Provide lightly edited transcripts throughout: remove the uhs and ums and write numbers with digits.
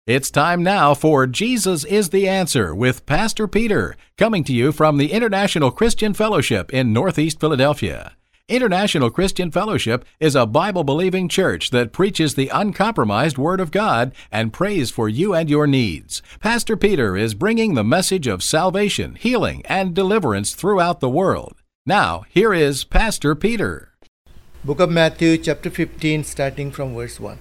It's time now for Jesus is the Answer with Pastor Peter, coming to you from the International Christian Fellowship in Northeast Philadelphia. International Christian Fellowship is a Bible-believing church that preaches the uncompromised Word of God and prays for you and your needs. Pastor Peter is bringing the message of salvation, healing, and deliverance throughout the world. Now, here is Pastor Peter. Book of Matthew, chapter 15, starting from verse 1.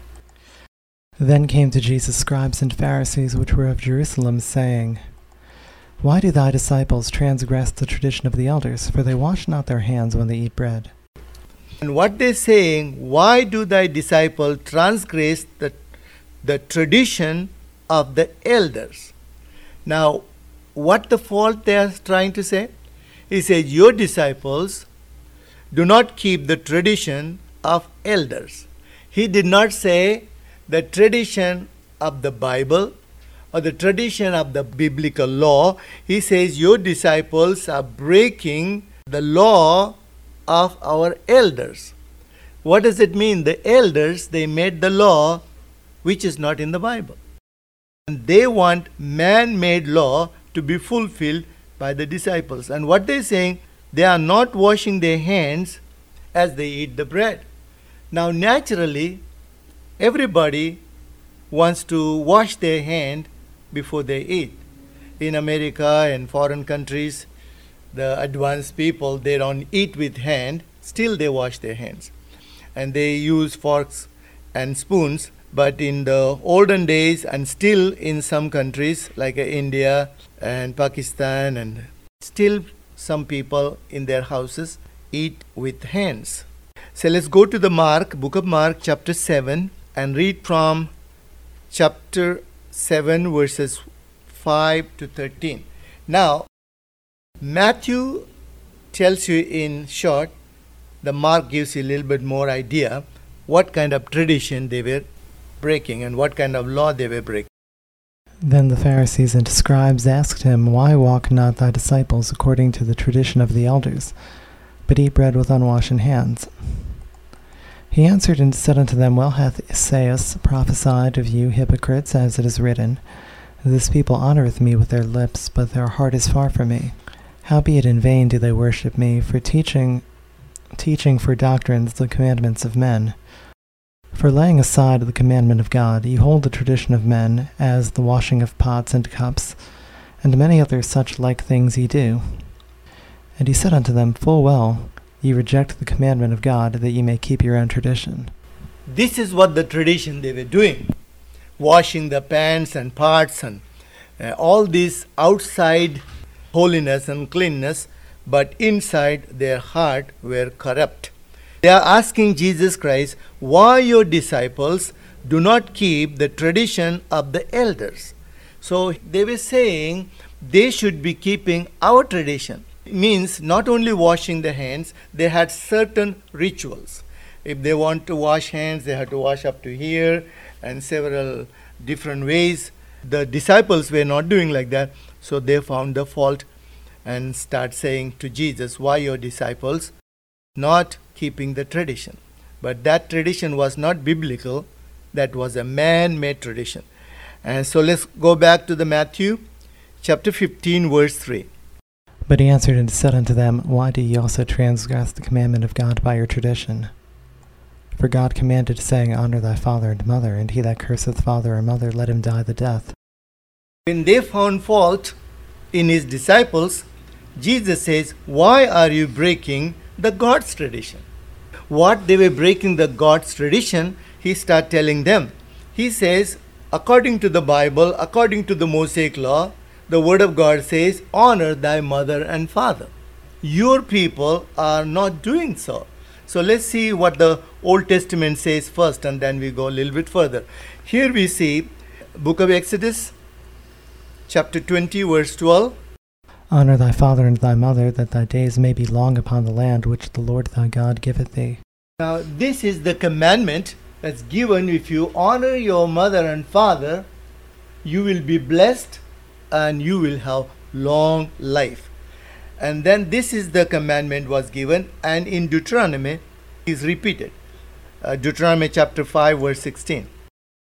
Then came to Jesus scribes and Pharisees which were of Jerusalem, saying, Why do thy disciples transgress the tradition of the elders? For they wash not their hands when they eat bread. And what they're saying, why do thy disciples transgress the tradition of the elders? Now, what the fault they are trying to say? He says, your disciples do not keep the tradition of elders. He did not say the tradition of the Bible or the tradition of the biblical law. He says your disciples are breaking the law of our elders. What does it mean? The elders, they made the law which is not in the Bible. And they want man-made law to be fulfilled by the disciples. And what they're saying, they are not washing their hands as they eat the bread. Now naturally, everybody wants to wash their hand before they eat. In America and foreign countries, the advanced people, they don't eat with hand, still they wash their hands. And they use forks and spoons. But in the olden days, and still in some countries like India and Pakistan, and still some people in their houses eat with hands. So let's go to the book of Mark, chapter 7, and read from chapter 7, verses 5 to 13. Now, Matthew tells you in short, the Mark gives you a little bit more idea what kind of tradition they were breaking and what kind of law they were breaking. Then the Pharisees and scribes asked him, Why walk not thy disciples according to the tradition of the elders, but eat bread with unwashen hands? He answered and said unto them, Well hath Esaias prophesied of you hypocrites, as it is written, This people honoureth me with their lips, but their heart is far from me. Howbeit in vain do they worship me, for teaching for doctrines the commandments of men. For laying aside the commandment of God, ye hold the tradition of men, as the washing of pots and cups, and many other such like things ye do. And he said unto them, Full well, ye reject the commandment of God, that ye may keep your own tradition. This is what the tradition they were doing. Washing the pans and pots and all this outside holiness and cleanness, but inside their heart were corrupt. They are asking Jesus Christ, why your disciples do not keep the tradition of the elders? So they were saying they should be keeping our tradition. It means not only washing the hands, they had certain rituals. If they want to wash hands, they had to wash up to here and several different ways. The disciples were not doing like that, so they found the fault and start saying to Jesus, why your disciples not keeping the tradition? But that tradition was not biblical. That was a man-made tradition. And so let's go back to the Matthew chapter 15, verse 3. But he answered and said unto them, Why do ye also transgress the commandment of God by your tradition? For God commanded, saying, Honor thy father and mother, and he that curseth father or mother, let him die the death. When they found fault in his disciples, Jesus says, why are you breaking the God's tradition? What they were breaking the God's tradition, he started telling them. He says, according to the Bible, according to the Mosaic law, the word of God says, honor thy mother and father. Your people are not doing so. So let's see what the Old Testament says first, and then we go a little bit further. Here we see book of Exodus, chapter 20, verse 12. Honor thy father and thy mother, that thy days may be long upon the land which the Lord thy God giveth thee. Now this is the commandment that's given. If you honor your mother and father, you will be blessed and you will have long life. And then this is the commandment was given, and in Deuteronomy is repeated. Deuteronomy chapter 5, verse 16.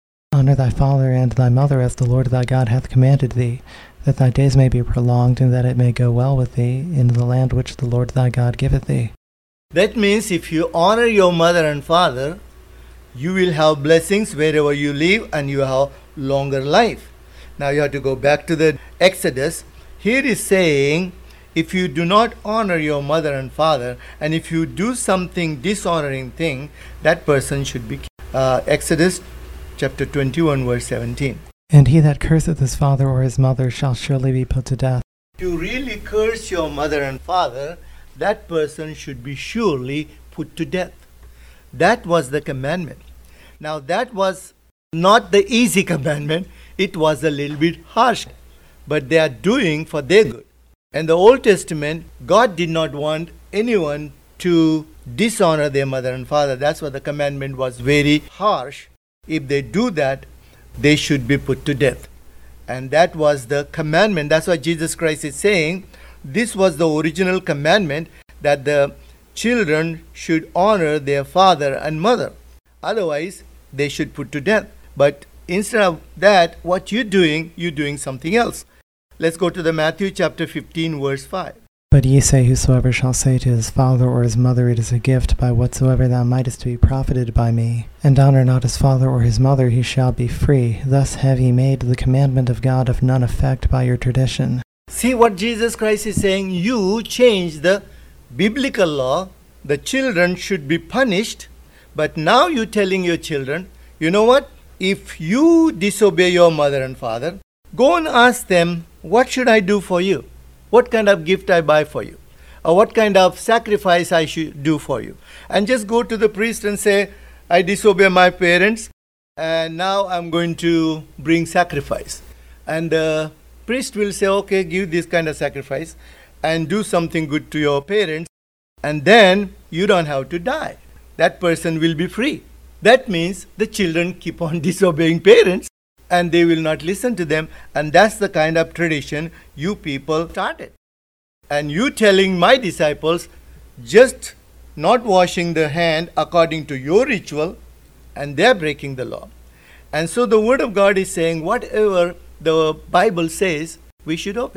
Honor thy father and thy mother as the Lord thy God hath commanded thee, that thy days may be prolonged, and that it may go well with thee in the land which the Lord thy God giveth thee. That means if you honor your mother and father, you will have blessings wherever you live and you have longer life. Now you have to go back to the Exodus. Here is saying, if you do not honor your mother and father, and if you do something dishonoring thing, that person should be killed. Exodus chapter 21 verse 17. And he that curseth his father or his mother shall surely be put to death. If you really curse your mother and father, that person should be surely put to death. That was the commandment. Now that was not the easy commandment. It was a little bit harsh. But they are doing for their good. In the Old Testament, God did not want anyone to dishonor their mother and father. That's why the commandment was very harsh. If they do that, they should be put to death. And that was the commandment. That's why Jesus Christ is saying, this was the original commandment, that the children should honor their father and mother. Otherwise, they should put to death. But instead of that, what you're doing something else. Let's go to the Matthew chapter 15 verse 5. But ye say, whosoever shall say to his father or his mother, it is a gift, by whatsoever thou mightest be profited by me, and honor not his father or his mother, he shall be free. Thus have ye made the commandment of God of none effect by your tradition. See what Jesus Christ is saying? You change the biblical law. The children should be punished. But now you're telling your children, you know what? If you disobey your mother and father, go and ask them, what should I do for you? What kind of gift I buy for you? Or what kind of sacrifice I should do for you? And just go to the priest and say, I disobey my parents and now I'm going to bring sacrifice. And the priest will say, okay, give this kind of sacrifice and do something good to your parents, and then you don't have to die. That person will be free. That means the children keep on disobeying parents and they will not listen to them. And that's the kind of tradition you people started. And you telling my disciples, just not washing the hand according to your ritual, and they're breaking the law. And so the Word of God is saying, whatever the Bible says, we should obey.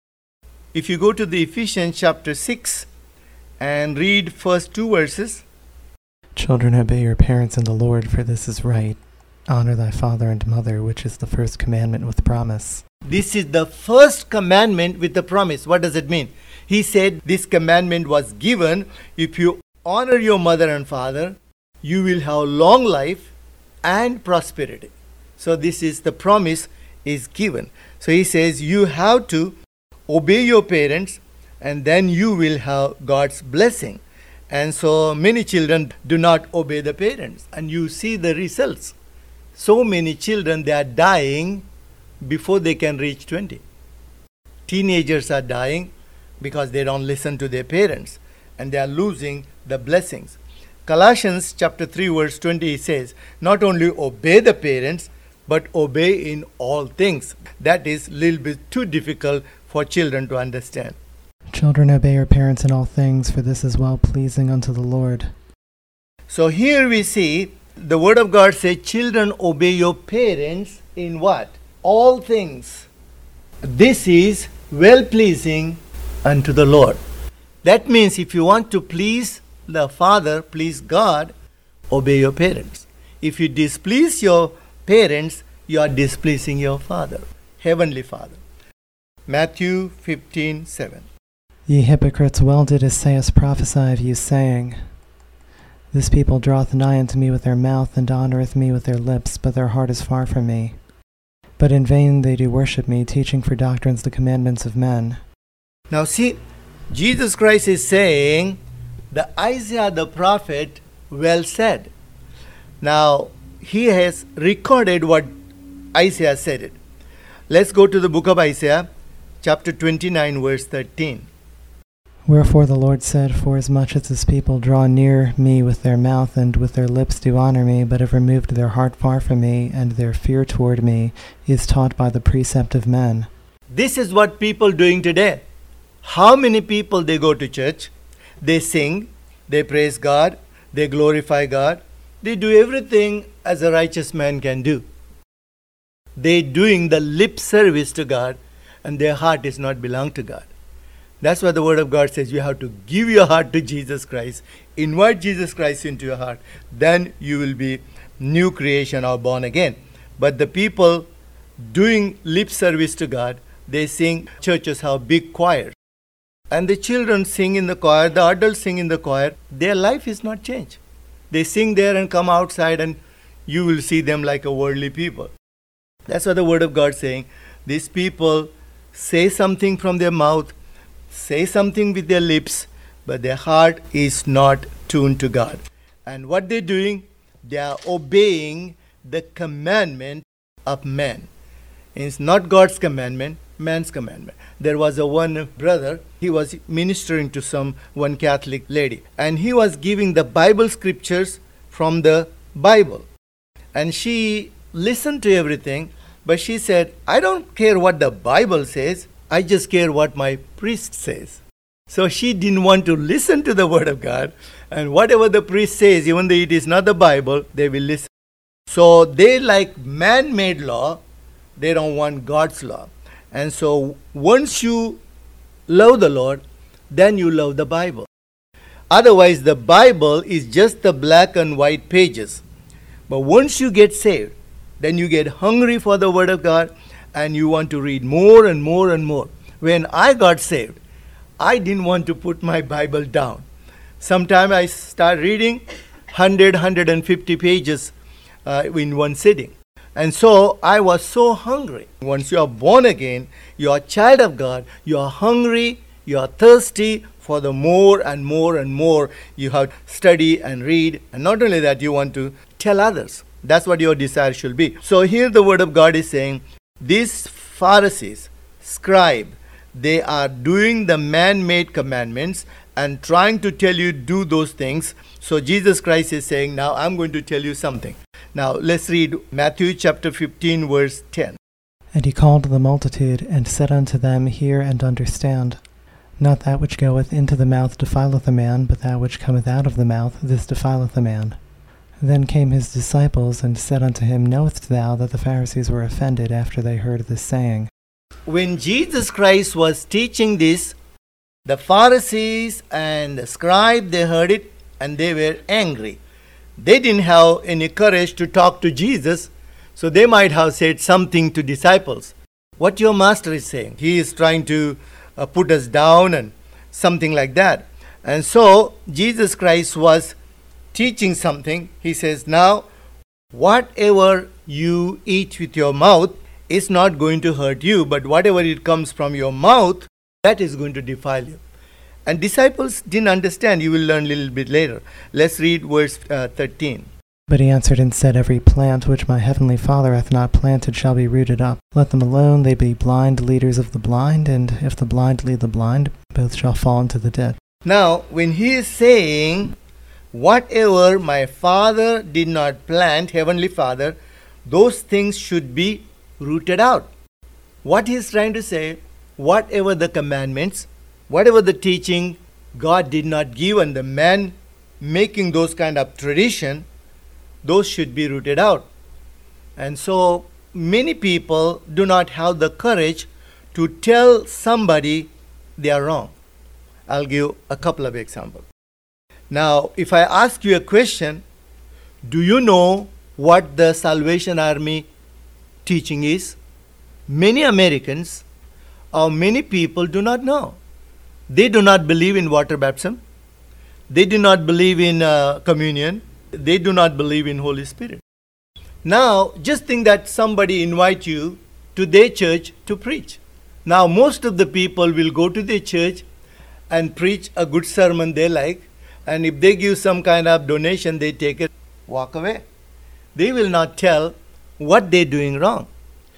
If you go to the Ephesians chapter 6 and read first 2 verses. Children, obey your parents in the Lord, for this is right. Honor thy father and mother, which is the first commandment with promise. This is the first commandment with a promise. What does it mean? He said this commandment was given. If you honor your mother and father, you will have long life and prosperity. So this is the promise is given. So he says you have to obey your parents and then you will have God's blessing. And so many children do not obey the parents, and you see the results. So many children, they are dying before they can reach 20. Teenagers are dying because they don't listen to their parents and they are losing the blessings. Colossians chapter 3 verse 20 says, not only obey the parents, but obey in all things. That is a little bit too difficult for children to understand. Children, obey your parents in all things, for this is well pleasing unto the Lord. So here we see the Word of God says, children, obey your parents in what? All things. This is well pleasing unto the Lord. That means if you want to please the Father, please God, obey your parents. If you displease your parents, you are displeasing your Father, Heavenly Father. Matthew 15:7. Ye hypocrites, well did Esaias prophesy of you, saying, This people draweth nigh unto me with their mouth, and honoureth me with their lips, but their heart is far from me. But in vain they do worship me, teaching for doctrines the commandments of men. Now see, Jesus Christ is saying, the Isaiah the prophet well said. Now, he has recorded what Isaiah said it. Let's go to the book of Isaiah, chapter 29, verse 13. Wherefore the Lord said, Forasmuch as this people draw near me with their mouth, and with their lips do honor me, but have removed their heart far from me, and their fear toward me is taught by the precept of men. This is what people doing today. How many people they go to church, they sing, they praise God, they glorify God, they do everything as a righteous man can do. They doing the lip service to God, and their heart is not belong to God. That's what the Word of God says. You have to give your heart to Jesus Christ. Invite Jesus Christ into your heart. Then you will be new creation or born again. But the people doing lip service to God, they sing, churches have big choirs. And the children sing in the choir, the adults sing in the choir. Their life is not changed. They sing there and come outside and you will see them like a worldly people. That's what the Word of God is saying. These people say something from their mouth, say something with their lips, but their heart is not tuned to God. And what they're doing, they are obeying the commandment of man. It's not God's commandment, man's commandment. There was one brother, he was ministering to one Catholic lady, and he was giving the Bible scriptures from the Bible. And she listened to everything, but she said, I don't care what the Bible says, I just care what my priest says. So she didn't want to listen to the Word of God, and whatever the priest says, even though it is not the Bible, they will listen. So they like man-made law, they don't want God's law. And so once you love the Lord, then you love the Bible. Otherwise, the Bible is just the black and white pages. But once you get saved, then you get hungry for the Word of God and you want to read more and more and more. When I got saved, I didn't want to put my Bible down. Sometime I start reading 150 pages in one sitting. And so I was so hungry. Once you are born again, you are a child of God, you are hungry, you are thirsty for the more and more and more. You have to study and read. And not only that, you want to tell others. That's what your desire should be. So here the Word of God is saying, these Pharisees, scribe, they are doing the man-made commandments and trying to tell you do those things. So Jesus Christ is saying, now I'm going to tell you something. Now let's read Matthew chapter 15 verse 10. And he called the multitude, and said unto them, Hear and understand. Not that which goeth into the mouth defileth a man, but that which cometh out of the mouth, this defileth a man. Then came his disciples, and said unto him, Knowest thou that the Pharisees were offended after they heard this saying? When Jesus Christ was teaching this, the Pharisees and the scribe, they heard it and they were angry. They didn't have any courage to talk to Jesus, so they might have said something to disciples. What your master is saying, he is trying to put us down and something like that. And so Jesus Christ was teaching something. He says, now whatever you eat with your mouth is not going to hurt you, but whatever it comes from your mouth, that is going to defile you. And disciples didn't understand. You will learn a little bit later. Let's read verse 13. But he answered and said, Every plant which my heavenly Father hath not planted shall be rooted up. Let them alone, they be blind leaders of the blind, and if the blind lead the blind, both shall fall into the ditch. Now, when he is saying, whatever my Father did not plant, Heavenly Father, those things should be rooted out. What he is trying to say, whatever the commandments, whatever the teaching God did not give, and the man making those kind of tradition, those should be rooted out. And so many people do not have the courage to tell somebody they are wrong. I'll give a couple of examples. Now, if I ask you a question, do you know what the Salvation Army teaching is? Many Americans or many people do not know. They do not believe in water baptism. They do not believe in communion. They do not believe in Holy Spirit. Now, just think that somebody invite you to their church to preach. Now, most of the people will go to their church and preach a good sermon they like, and if they give some kind of donation, they take it, walk away. They will not tell what they're doing wrong.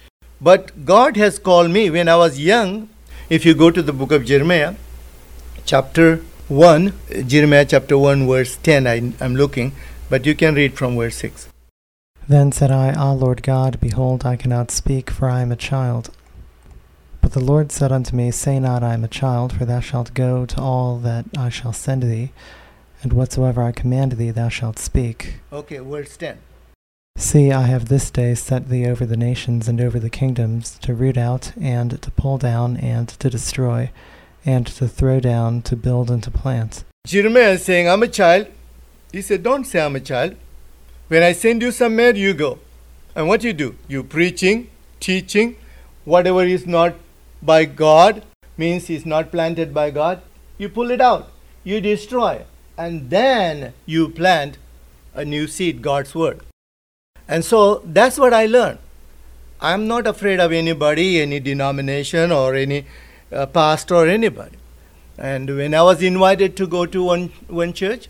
But God has called me when I was young. If you go to the book of Jeremiah, chapter 1, Jeremiah chapter 1, verse 10, I'm looking, but you can read from verse 6. Then said I, Ah, Lord God, behold, I cannot speak, for I am a child. But the Lord said unto me, Say not, I am a child, for thou shalt go to all that I shall send thee, and whatsoever I command thee thou shalt speak. Okay, verse 10. See, I have this day set thee over the nations and over the kingdoms, to root out and to pull down and to destroy, and to throw down, to build and to plant. Jeremiah is saying, I'm a child. He said, don't say I'm a child. When I send you somewhere, you go. And what you do? You preaching, teaching, whatever is not by God, means is not planted by God, you pull it out, you destroy, and then you plant a new seed, God's word. And so that's what I learned. I'm not afraid of anybody, any denomination or any pastor or anybody. And when I was invited to go to one church,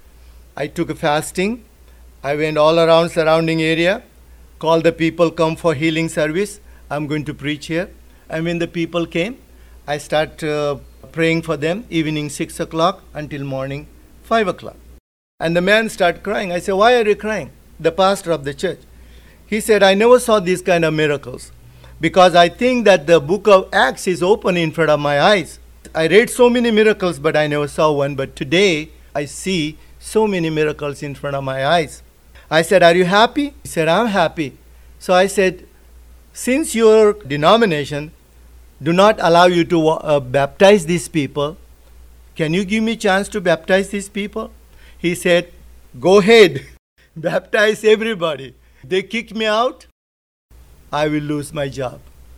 I took a fasting. I went all around surrounding area, called the people, come for healing service. I'm going to preach here. And when the people came, I start praying for them, evening 6 o'clock until morning 5 o'clock. And the man started crying. I said, why are you crying? The pastor of the church. He said, I never saw these kind of miracles because I think that the book of Acts is open in front of my eyes. I read so many miracles, but I never saw one. But today, I see so many miracles in front of my eyes. I said, are you happy? He said, I'm happy. So I said, since your denomination do not allow you to baptize these people, can you give me a chance to baptize these people? He said, go ahead, baptize everybody. They kick me out, I will lose my job.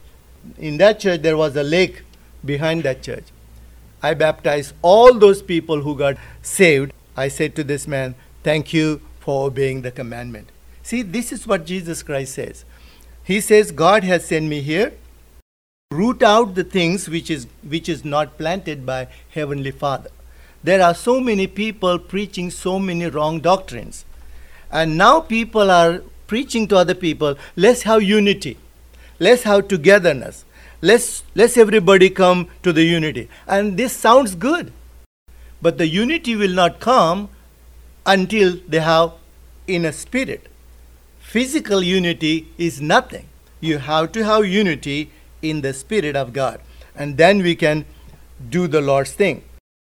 In that church, there was a lake behind that church. I baptized all those people who got saved. I said to this man, thank you for obeying the commandment. See, this is what Jesus Christ says. He says, God has sent me here. Root out the things which is not planted by Heavenly Father. There are so many people preaching so many wrong doctrines. And now people are preaching to other people, let's have unity. Let's have togetherness. Let's everybody come to the unity. And this sounds good. But the unity will not come until they have inner spirit. Physical unity is nothing. You have to have unity in the Spirit of God. And then we can do the Lord's thing.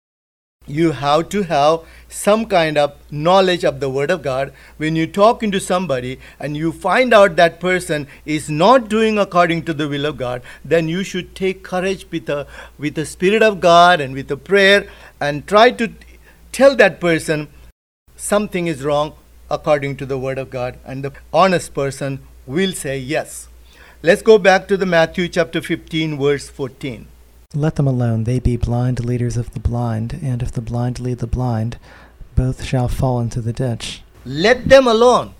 You have to have some kind of knowledge of the Word of God. When you talk into somebody and you find out that person is not doing according to the will of God, then you should take courage with the Spirit of God and with a prayer and try to tell that person something is wrong according to the Word of God. And the honest person will say yes. Let's go back to the Matthew chapter 15, verse 14. Let them alone, they be blind leaders of the blind, and if the blind lead the blind, both shall fall into the ditch. Let them alone.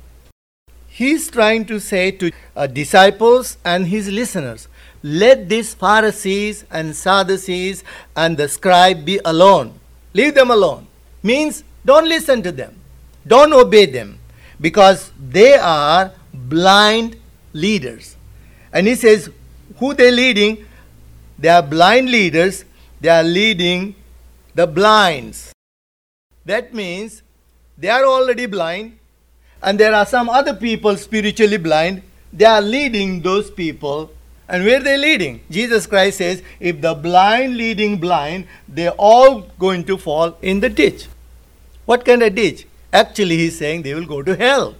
He's trying to say to disciples and his listeners, let these Pharisees and Sadducees and the scribe be alone. Leave them alone. Means don't listen to them. Don't obey them. Because they are blind leaders. And he says, who they leading? They are blind leaders. They are leading the blinds. That means they are already blind. And there are some other people spiritually blind. They are leading those people. And where they leading? Jesus Christ says, if the blind leading blind, they're all going to fall in the ditch. What kind of ditch? Actually, he's saying they will go to hell.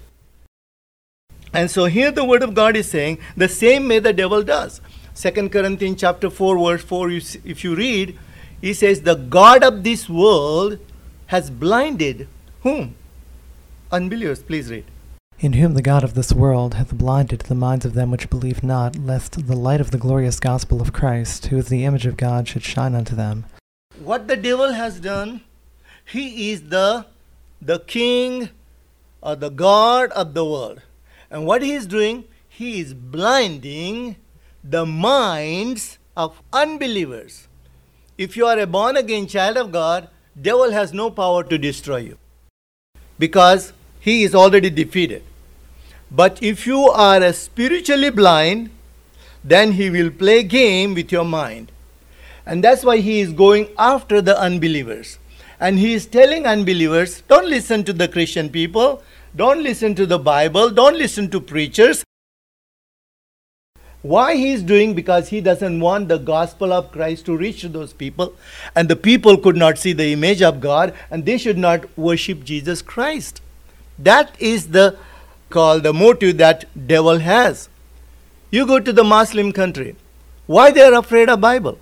And so here the Word of God is saying the same way the devil does. 2 Corinthians chapter 4, verse 4, if you read, he says, the God of this world has blinded whom? Unbelievers. Please read. In whom the God of this world hath blinded the minds of them which believe not, lest the light of the glorious gospel of Christ, who is the image of God, should shine unto them. What the devil has done, he is the king or the God of the world. And what he is doing, he is blinding the minds of unbelievers. If you are a born-again child of God, devil has no power to destroy you because he is already defeated. But if you are a spiritually blind, then he will play game with your mind. And that's why he is going after the unbelievers. And he is telling unbelievers, don't listen to the Christian people, don't listen to the Bible, don't listen to preachers. Why he is doing? Because he doesn't want the gospel of Christ to reach to those people. And the people could not see the image of God and they should not worship Jesus Christ. That is the called the motive that devil has. You go to the Muslim country. Why they are afraid of Bible?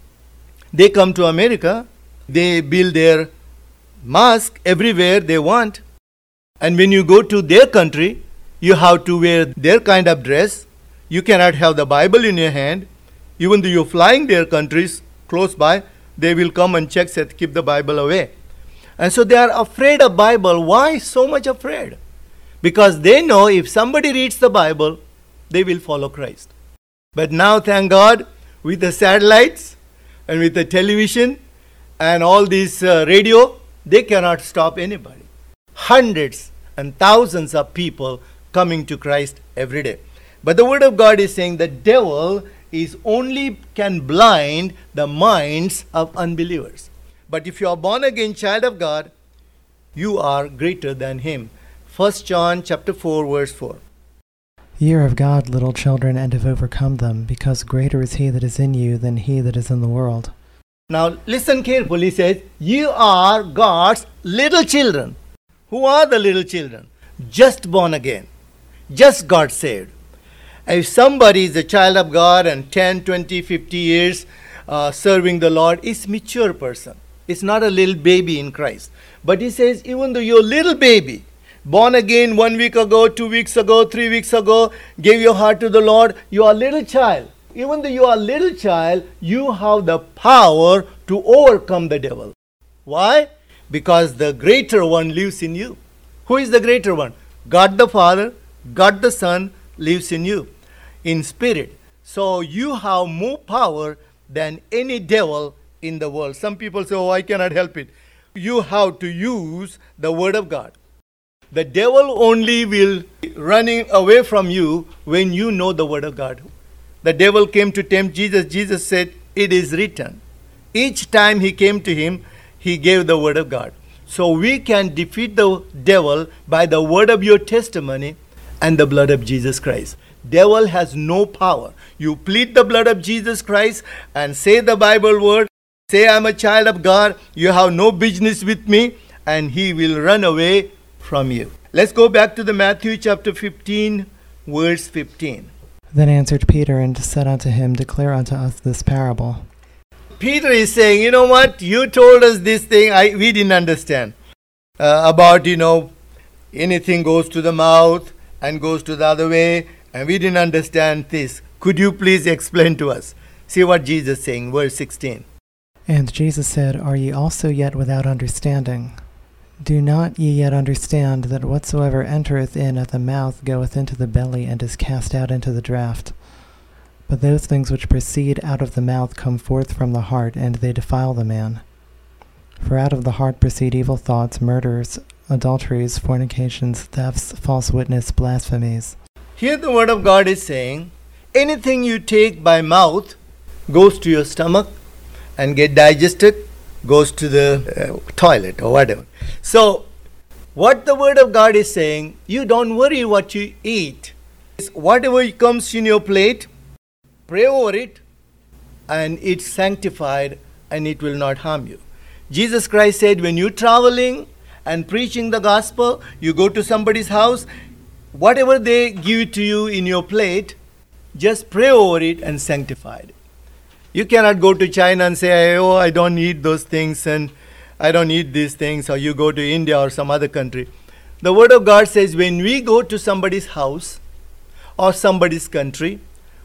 They come to America. They build their mosque everywhere they want. And when you go to their country, you have to wear their kind of dress. You cannot have the Bible in your hand. Even though you're flying their countries close by, they will come and check, say, keep the Bible away. And so they are afraid of Bible. Why so much afraid? Because they know if somebody reads the Bible, they will follow Christ. But now, thank God, with the satellites and with the television and all this radio, they cannot stop anybody. Hundreds and thousands of people coming to Christ every day. But the Word of God is saying the devil is only can blind the minds of unbelievers. But if you are born again child of God, you are greater than him. 1 John chapter 4 verse 4. Ye are of God, little children, and have overcome them, because greater is he that is in you than he that is in the world. Now listen carefully. He says, you are God's little children. Who are the little children? Just born again. Just got saved. If somebody is a child of God and 10, 20, 50 years serving the Lord, is mature person. It's not a little baby in Christ. But he says, even though you're a little baby, born again 1 week ago, 2 weeks ago, 3 weeks ago, gave your heart to the Lord, you are a little child. Even though you are a little child, you have the power to overcome the devil. Why? Because the greater one lives in you. Who is the greater one? God the Father, God the Son lives in you, in spirit. So you have more power than any devil in the world. Some people say, oh, I cannot help it. You have to use the Word of God. The devil only will running away from you when you know the Word of God. The devil came to tempt Jesus. Jesus said, it is written. Each time he came to him, he gave the Word of God. So we can defeat the devil by the word of your testimony and the blood of Jesus Christ. Devil has no power. You plead the blood of Jesus Christ and say the Bible word. Say, I'm a child of God. You have no business with me. And he will run away from you. Let's go back to the Matthew chapter 15, verse 15. Then answered Peter and said unto him, declare unto us this parable. Peter is saying, you know what? You told us this thing. We didn't understand. About, anything goes to the mouth and goes to the other way. And we didn't understand this. Could you please explain to us? See what Jesus is saying, verse 16. And Jesus said, are ye also yet without understanding? Do not ye yet understand that whatsoever entereth in at the mouth goeth into the belly and is cast out into the draught? But those things which proceed out of the mouth come forth from the heart, and they defile the man. For out of the heart proceed evil thoughts, murders, adulteries, fornications, thefts, false witness, blasphemies. Here the Word of God is saying, anything you take by mouth goes to your stomach and get digested, goes to the toilet or whatever. So, what the Word of God is saying, you don't worry what you eat. Whatever comes in your plate, pray over it, and it's sanctified, and it will not harm you. Jesus Christ said, when you're traveling and preaching the gospel, you go to somebody's house, whatever they give to you in your plate, just pray over it and sanctify it. You cannot go to China and say, oh, I don't eat those things and I don't eat these things, or you go to India or some other country. The Word of God says when we go to somebody's house or somebody's country,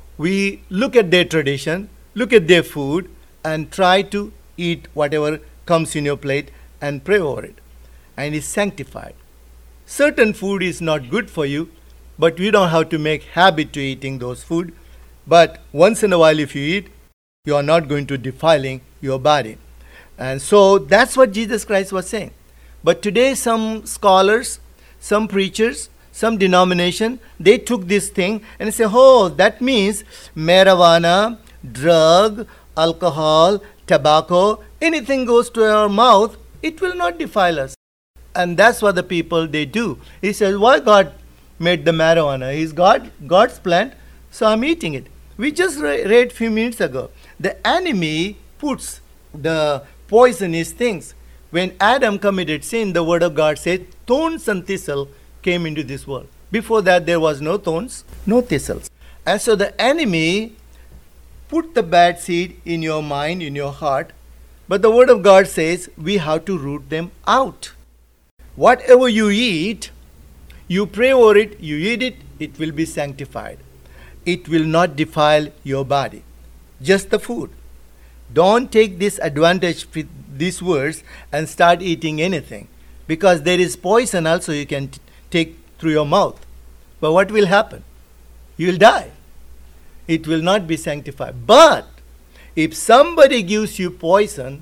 we look at their tradition, look at their food, and try to eat whatever comes in your plate and pray over it. And it's sanctified. Certain food is not good for you, but we don't have to make habit to eating those food. But once in a while if you eat, you are not going to defiling your body. And so that's what Jesus Christ was saying. But today some scholars, some preachers, some denomination, they took this thing and say, oh, that means marijuana, drug, alcohol, tobacco, anything goes to our mouth, it will not defile us. And that's what the people, they do. He says, why God made the marijuana? It's God's plant, so I'm eating it. We just read a few minutes ago. The enemy puts the poisonous things. When Adam committed sin, the Word of God said, thorns and thistle came into this world. Before that, there was no thorns, no thistles. And so the enemy put the bad seed in your mind, in your heart. But the Word of God says we have to root them out. Whatever you eat, you pray over it, you eat it, it will be sanctified. It will not defile your body. Just the food. Don't take this advantage with these words and start eating anything. Because there is poison also you can take through your mouth. But what will happen? You will die. It will not be sanctified. But if somebody gives you poison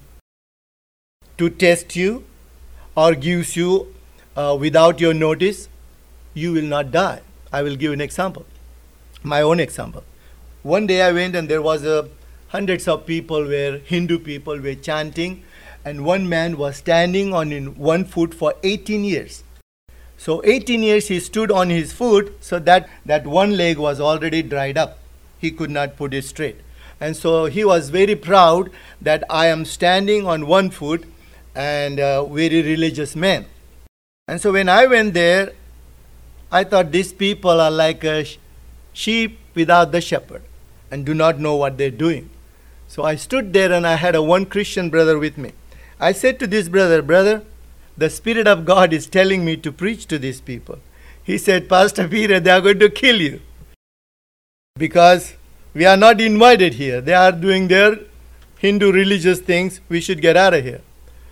to test you or gives you without your notice, you will not die. I will give an example. My own example. One day I went and there was hundreds of people Hindu people were chanting, and one man was standing on one foot for 18 years. So 18 years he stood on his foot, so that one leg was already dried up. He could not put it straight. And so he was very proud that I am standing on one foot, and a very religious man. And so when I went there, I thought these people are like a sheep without the shepherd and do not know what they're doing. So I stood there and I had one Christian brother with me. I said to this brother, the Spirit of God is telling me to preach to these people. He said, Pastor Peter, they are going to kill you because we are not invited here. They are doing their Hindu religious things. We should get out of here.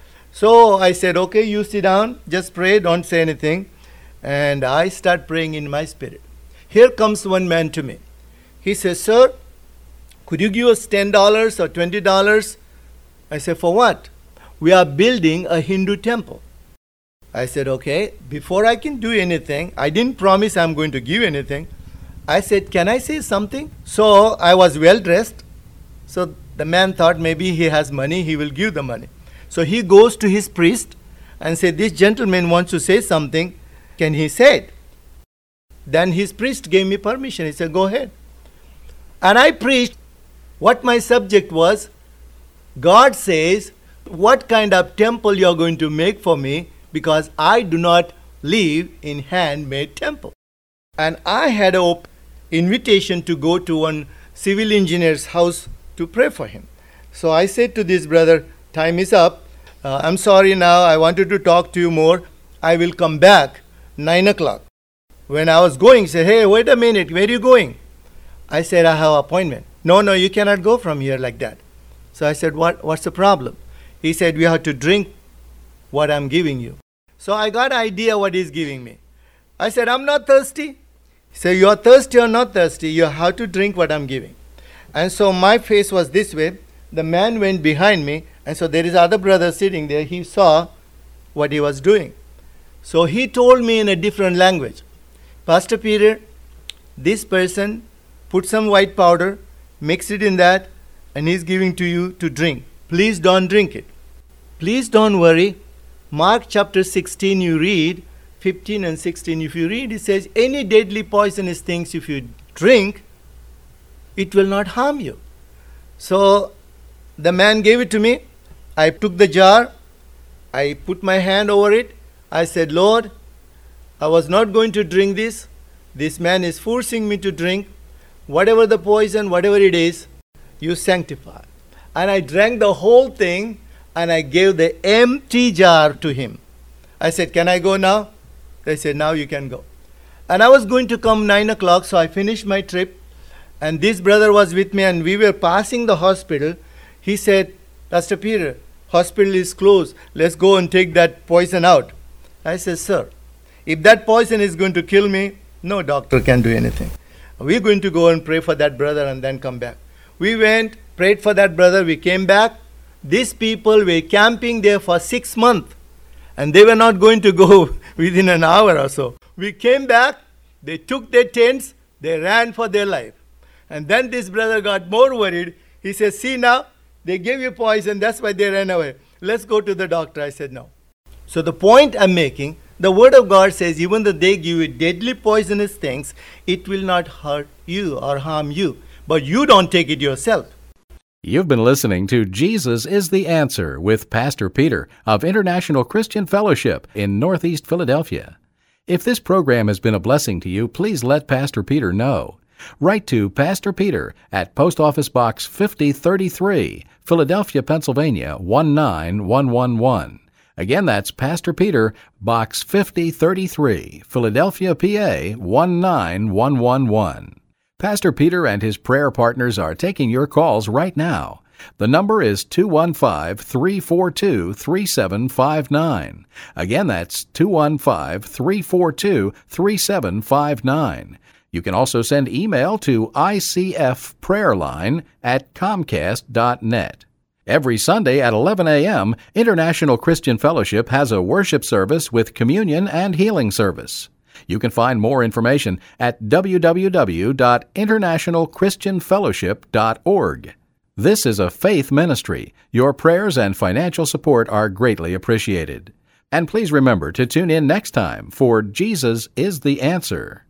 So I said, okay, you sit down, just pray, don't say anything. And I start praying in my spirit. Here comes one man to me. He says, sir, could you give us $10 or $20? I said, for what? We are building a Hindu temple. I said, okay, before I can do anything, I didn't promise I'm going to give anything. I said, can I say something? So I was well dressed. So the man thought maybe he has money, he will give the money. So he goes to his priest and said, this gentleman wants to say something. Can he say it? Then his priest gave me permission. He said, go ahead. And I preached. What my subject was, God says, what kind of temple you are going to make for me, because I do not live in handmade temple. And I had an invitation to go to one civil engineer's house to pray for him. So I said to this brother, time is up. I'm sorry now. I wanted to talk to you more. I will come back 9 o'clock. When I was going, he said, hey, wait a minute. Where are you going? I said, I have an appointment. No, you cannot go from here like that. So I said, what's the problem? He said, we have to drink what I'm giving you. So I got an idea what he's giving me. I said, I'm not thirsty. He said, you're thirsty or not thirsty? You have to drink what I'm giving. And so my face was this way. The man went behind me. And so there is other brother sitting there. He saw what he was doing. So he told me in a different language, Pastor Peter, this person put some white powder, mix it in that, and he's giving to you to drink. Please don't drink it. Please don't worry. Mark chapter 16, you read 15 and 16. If you read, it says, any deadly poisonous things, if you drink, it will not harm you. So the man gave it to me. I took the jar. I put my hand over it. I said, Lord, I was not going to drink this. This man is forcing me to drink. Whatever the poison, whatever it is, you sanctify. And I drank the whole thing, and I gave the empty jar to him. I said, can I go now? They said, now you can go. And I was going to come 9 o'clock, so I finished my trip. And this brother was with me, and we were passing the hospital. He said, Pastor Peter, hospital is closed. Let's go and take that poison out. I said, sir, if that poison is going to kill me, no doctor can do anything. We're going to go and pray for that brother and then come back. We went, prayed for that brother. We came back. These people were camping there for 6 months. And they were not going to go within an hour or so. We came back. They took their tents. They ran for their life. And then this brother got more worried. He said, see now, they gave you poison. That's why they ran away. Let's go to the doctor. I said, no. So the point I'm making, the Word of God says, even though they give you deadly poisonous things, it will not hurt you or harm you. But you don't take it yourself. You've been listening to Jesus is the Answer with Pastor Peter of International Christian Fellowship in Northeast Philadelphia. If this program has been a blessing to you, please let Pastor Peter know. Write to Pastor Peter at Post Office Box 5033, Philadelphia, Pennsylvania 19111. Again, that's Pastor Peter, Box 5033, Philadelphia, PA 19111. Pastor Peter and his prayer partners are taking your calls right now. The number is 215-342-3759. Again, that's 215-342-3759. You can also send email to icfprayerline@comcast.net. Every Sunday at 11 a.m., International Christian Fellowship has a worship service with communion and healing service. You can find more information at www.internationalchristianfellowship.org. This is a faith ministry. Your prayers and financial support are greatly appreciated. And please remember to tune in next time for Jesus is the Answer.